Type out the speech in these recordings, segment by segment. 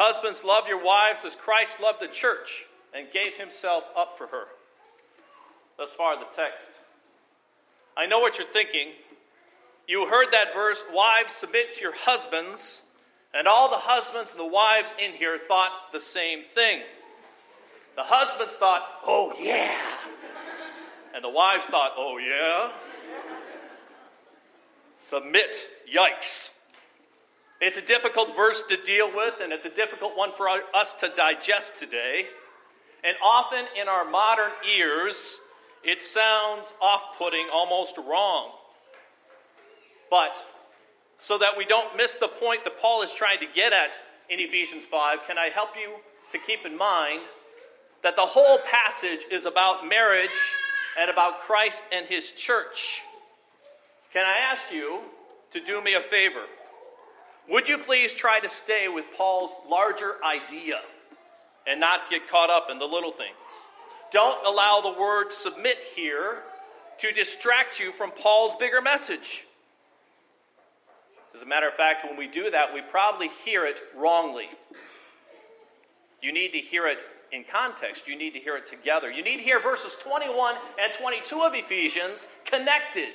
Husbands, love your wives as Christ loved the church and gave himself up for her. Thus far, the text. I know what you're thinking. You heard that verse, wives, submit to your husbands, and all the husbands and the wives in here thought the same thing. The husbands thought, oh yeah. And the wives thought, oh yeah. Submit, yikes. It's a difficult verse to deal with, and it's a difficult one for us to digest today. And often in our modern ears, it sounds off-putting, almost wrong. But so that we don't miss the point that Paul is trying to get at in Ephesians 5, can I help you to keep in mind that the whole passage is about marriage and about Christ and his church? Can I ask you to do me a favor? Would you please try to stay with Paul's larger idea and not get caught up in the little things? Don't allow the word submit here to distract you from Paul's bigger message. As a matter of fact, when we do that, we probably hear it wrongly. You need to hear it in context. You need to hear it together. You need to hear verses 21 and 22 of Ephesians connected.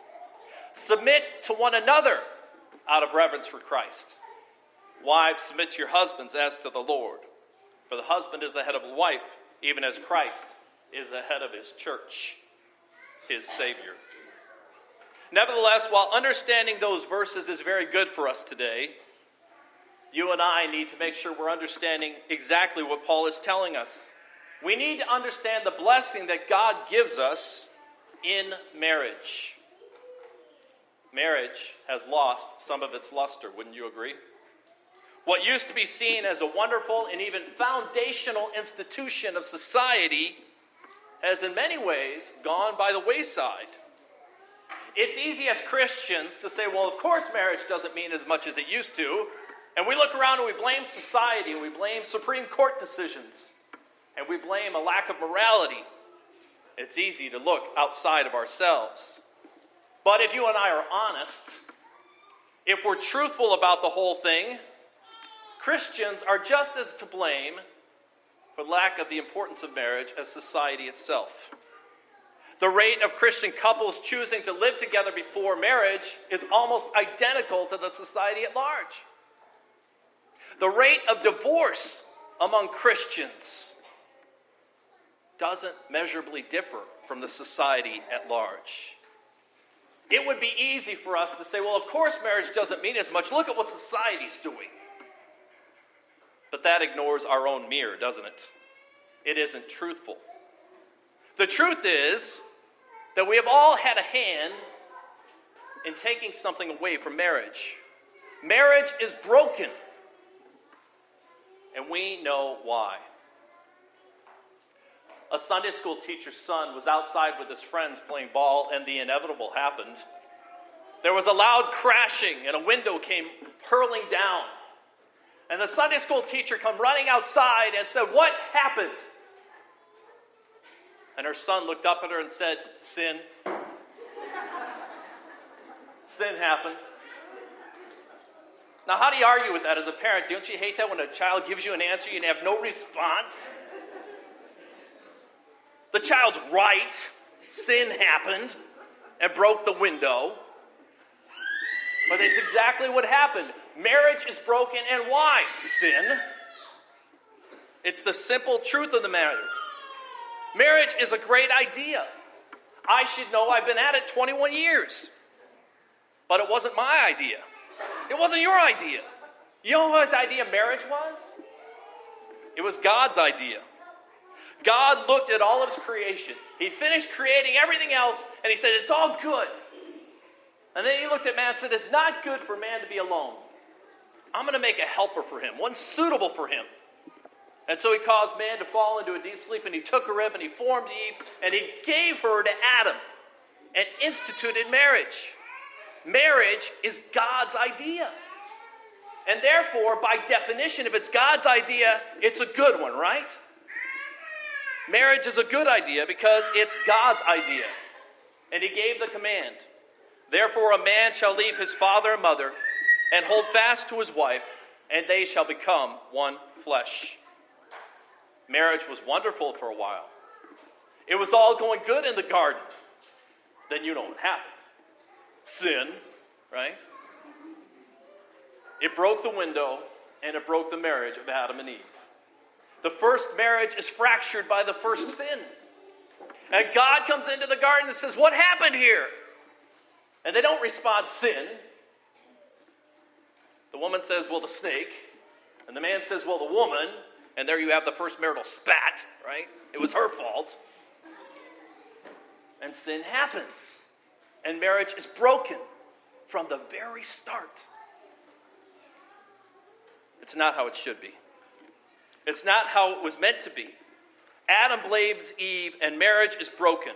Submit to one another out of reverence for Christ. Wives, submit to your husbands as to the Lord. For the husband is the head of the wife, even as Christ is the head of his church, his Savior. Nevertheless, while understanding those verses is very good for us today, you and I need to make sure we're understanding exactly what Paul is telling us. We need to understand the blessing that God gives us in marriage. Marriage has lost some of its luster, wouldn't you agree? What used to be seen as a wonderful and even foundational institution of society has in many ways gone by the wayside. It's easy as Christians to say, well, of course marriage doesn't mean as much as it used to. And we look around and we blame society, and we blame Supreme Court decisions, and we blame a lack of morality. It's easy to look outside of ourselves. But if you and I are honest, if we're truthful about the whole thing, Christians are just as to blame for lack of the importance of marriage as society itself. The rate of Christian couples choosing to live together before marriage is almost identical to the society at large. The rate of divorce among Christians doesn't measurably differ from the society at large. It would be easy for us to say, well, of course marriage doesn't mean as much. Look at what society's doing. But that ignores our own mirror, doesn't it? It isn't truthful. The truth is that we have all had a hand in taking something away from marriage. Marriage is broken, and we know why. A Sunday school teacher's son was outside with his friends playing ball, and the inevitable happened. There was a loud crashing, and a window came hurling down. And the Sunday school teacher came running outside and said, "What happened?" And her son looked up at her and said, "Sin. Sin happened." Now, how do you argue with that as a parent? Don't you hate that when a child gives you an answer and you have no response? The child's right. Sin happened and broke the window. But it's exactly what happened. Marriage is broken, and why? Sin. It's the simple truth of the matter. Marriage is a great idea. I should know. I've been at it 21 years. But it wasn't my idea. It wasn't your idea. You know whose idea marriage was? It was God's idea. God looked at all of his creation. He finished creating everything else, and he said, it's all good. And then he looked at man and said, it's not good for man to be alone. I'm going to make a helper for him, one suitable for him. And so he caused man to fall into a deep sleep, and he took a rib, and he formed Eve, and he gave her to Adam, and instituted marriage. Marriage is God's idea. And therefore, by definition, if it's God's idea, it's a good one, right? Marriage is a good idea because it's God's idea. And he gave the command, "Therefore a man shall leave his father and mother and hold fast to his wife, and they shall become one flesh. Marriage was wonderful for a while. It was all going good in the garden. Then you know what happened. Sin, right? It broke the window, and it broke the marriage of Adam and Eve. The first marriage is fractured by the first sin. And God comes into the garden and says, what happened here? And they don't respond sin. The woman says, well, the snake. And the man says, well, the woman. And there you have the first marital spat, right? It was her fault. And sin happens. And marriage is broken from the very start. It's not how it should be. It's not how it was meant to be. Adam blames Eve, and marriage is broken.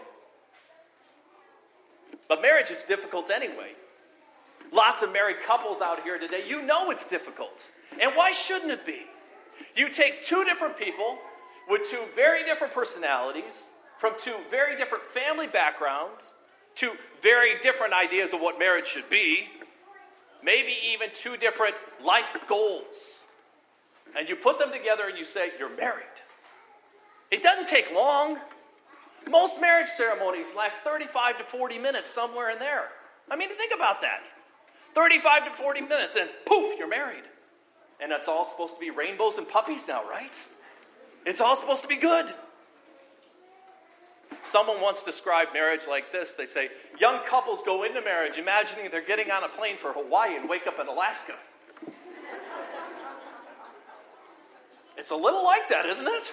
But marriage is difficult anyway. Lots of married couples out here today, you know it's difficult. And why shouldn't it be? You take two different people with two very different personalities, from two very different family backgrounds, two very different ideas of what marriage should be, maybe even two different life goals. And you put them together and you say, you're married. It doesn't take long. Most marriage ceremonies last 35 to 40 minutes, somewhere in there. I mean, think about that. 35 to 40 minutes and poof, you're married. And it's all supposed to be rainbows and puppies now, right? It's all supposed to be good. Someone once described marriage like this. They say, young couples go into marriage imagining they're getting on a plane for Hawaii and wake up in Alaska. It's a little like that, isn't it?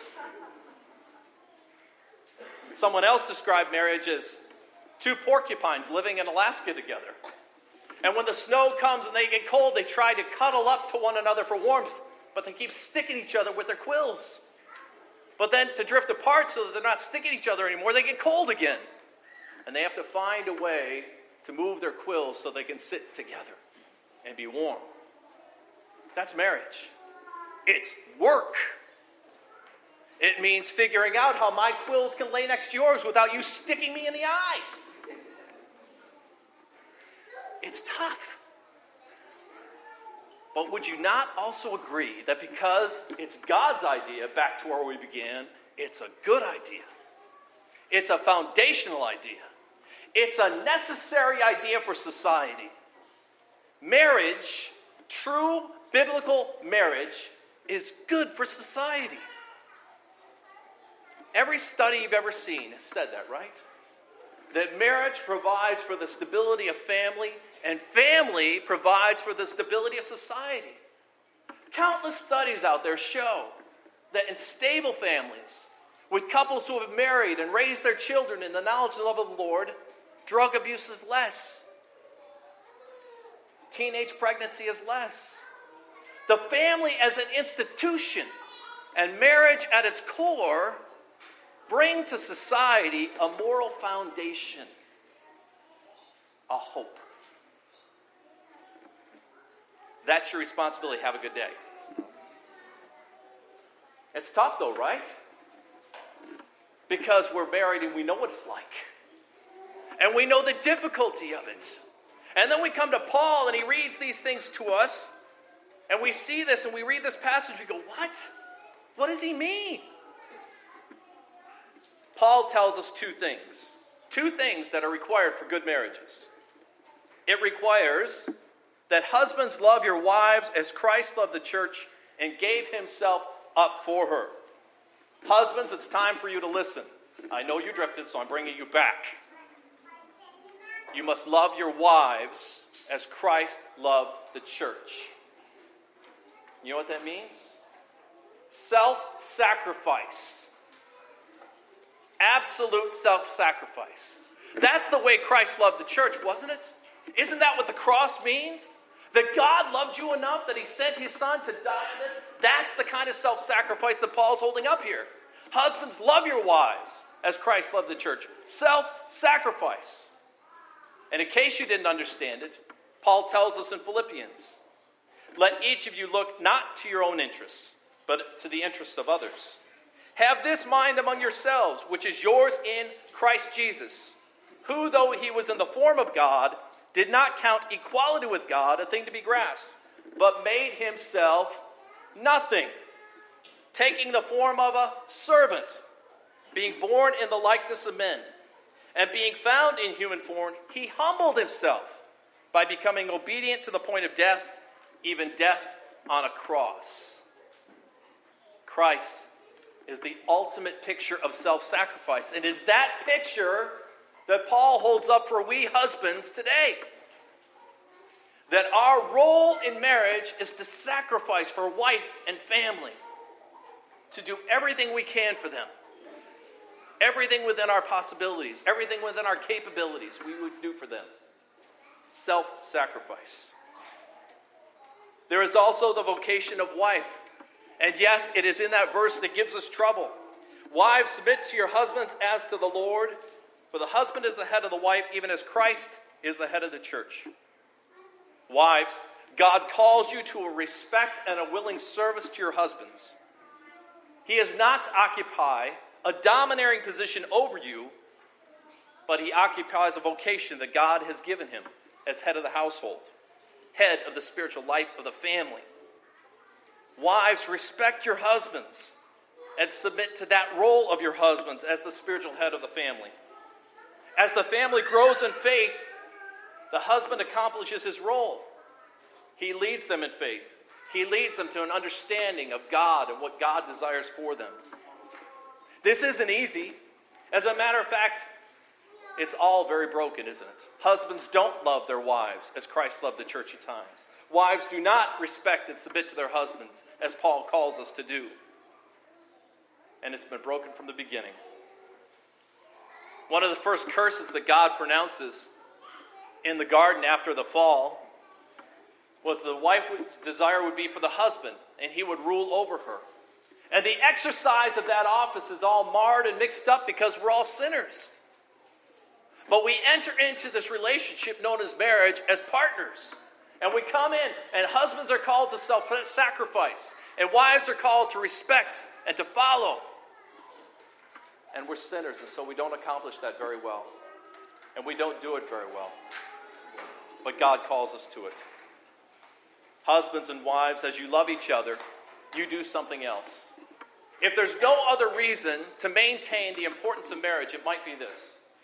Someone else described marriage as two porcupines living in Alaska together. And when the snow comes and they get cold, they try to cuddle up to one another for warmth, but they keep sticking each other with their quills. But then to drift apart so that they're not sticking each other anymore, they get cold again. And they have to find a way to move their quills so they can sit together and be warm. That's marriage. It's work. It means figuring out how my quills can lay next to yours without you sticking me in the eye. It's tough. But would you not also agree that because it's God's idea, back to where we began, it's a good idea. It's a foundational idea. It's a necessary idea for society. Marriage, true biblical marriage, is good for society. Every study you've ever seen has said that, right? That marriage provides for the stability of family, and family provides for the stability of society. Countless studies out there show that in stable families, with couples who have married and raised their children in the knowledge and love of the Lord, drug abuse is less. Teenage pregnancy is less. The family as an institution and marriage at its core bring to society a moral foundation, a hope. That's your responsibility. Have a good day. It's tough though, right? Because we're married and we know what it's like. And we know the difficulty of it. And then we come to Paul and he reads these things to us. And we see this and we read this passage. We go, what? What does he mean? Paul tells us two things. Two things that are required for good marriages. It requires that husbands love your wives as Christ loved the church and gave himself up for her. Husbands, it's time for you to listen. I know you drifted, so I'm bringing you back. You must love your wives as Christ loved the church. You know what that means? Self-sacrifice. Absolute self-sacrifice. That's the way Christ loved the church, wasn't it? Isn't that what the cross means? That God loved you enough that he sent his son to die on this? That's the kind of self-sacrifice that Paul's holding up here. Husbands, love your wives as Christ loved the church. Self-sacrifice. And in case you didn't understand it, Paul tells us in Philippians, let each of you look not to your own interests, but to the interests of others. Have this mind among yourselves, which is yours in Christ Jesus, who, though he was in the form of God, did not count equality with God a thing to be grasped, but made himself nothing, taking the form of a servant, being born in the likeness of men, and being found in human form, he humbled himself by becoming obedient to the point of death, even death on a cross. Christ is the ultimate picture of self-sacrifice. And is that picture that Paul holds up for we husbands today. That our role in marriage is to sacrifice for wife and family. To do everything we can for them. Everything within our possibilities. Everything within our capabilities we would do for them. Self-sacrifice. There is also the vocation of wife. And yes, it is in that verse that gives us trouble. Wives, submit to your husbands as to the Lord. For the husband is the head of the wife, even as Christ is the head of the church. Wives, God calls you to a respect and a willing service to your husbands. He is not to occupy a domineering position over you, but he occupies a vocation that God has given him as head of the household, head of the spiritual life of the family. Wives, respect your husbands and submit to that role of your husbands as the spiritual head of the family. As the family grows in faith, the husband accomplishes his role. He leads them in faith. He leads them to an understanding of God and what God desires for them. This isn't easy. As a matter of fact, it's all very broken, isn't it? Husbands don't love their wives as Christ loved the church at times. Wives do not respect and submit to their husbands as Paul calls us to do. And it's been broken from the beginning. One of the first curses that God pronounces in the garden after the fall was the wife's desire would be for the husband, and he would rule over her. And the exercise of that office is all marred and mixed up because we're all sinners. But we enter into this relationship known as marriage as partners. And we come in, and husbands are called to self-sacrifice, and wives are called to respect and to follow. And we're sinners, and so we don't accomplish that very well. And we don't do it very well. But God calls us to it. Husbands and wives, as you love each other, you do something else. If there's no other reason to maintain the importance of marriage, it might be this.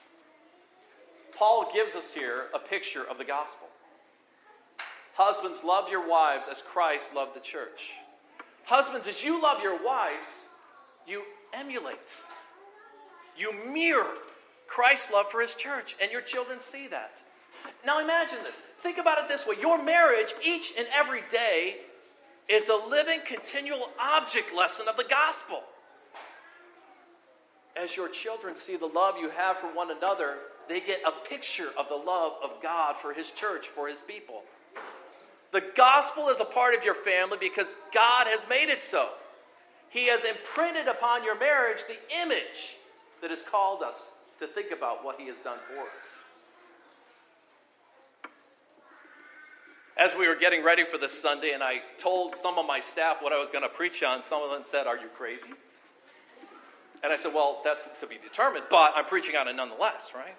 Paul gives us here a picture of the gospel. Husbands, love your wives as Christ loved the church. Husbands, as you love your wives, you emulate. You mirror Christ's love for his church, and your children see that. Now imagine this. Think about it this way. Your marriage, each and every day, is a living, continual object lesson of the gospel. As your children see the love you have for one another, they get a picture of the love of God for his church, for his people. The gospel is a part of your family because God has made it so. He has imprinted upon your marriage the image that has called us to think about what he has done for us. As we were getting ready for this Sunday, and I told some of my staff what I was going to preach on, some of them said, "Are you crazy?" And I said, "Well, that's to be determined, but I'm preaching on it nonetheless, right?"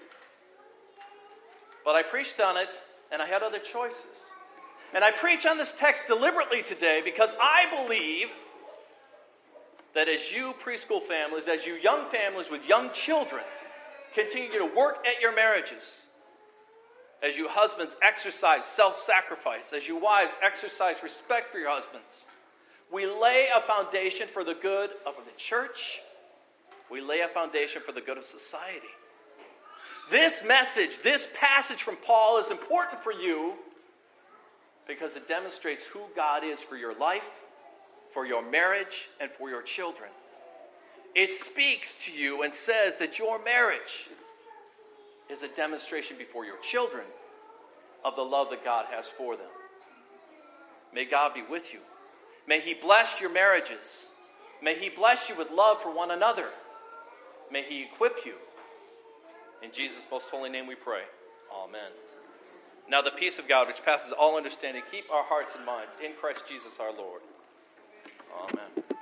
But I preached on it, and I had other choices. And I preach on this text deliberately today because I believe that as you preschool families, as you young families with young children, continue to work at your marriages, as you husbands exercise self-sacrifice, as you wives exercise respect for your husbands, we lay a foundation for the good of the church. We lay a foundation for the good of society. This message, this passage from Paul is important for you because it demonstrates who God is for your life, for your marriage, and for your children. It speaks to you and says that your marriage is a demonstration before your children of the love that God has for them. May God be with you. May he bless your marriages. May he bless you with love for one another. May he equip you. In Jesus' most holy name we pray. Amen. Now the peace of God, which passes all understanding, keep our hearts and minds in Christ Jesus our Lord. Amen.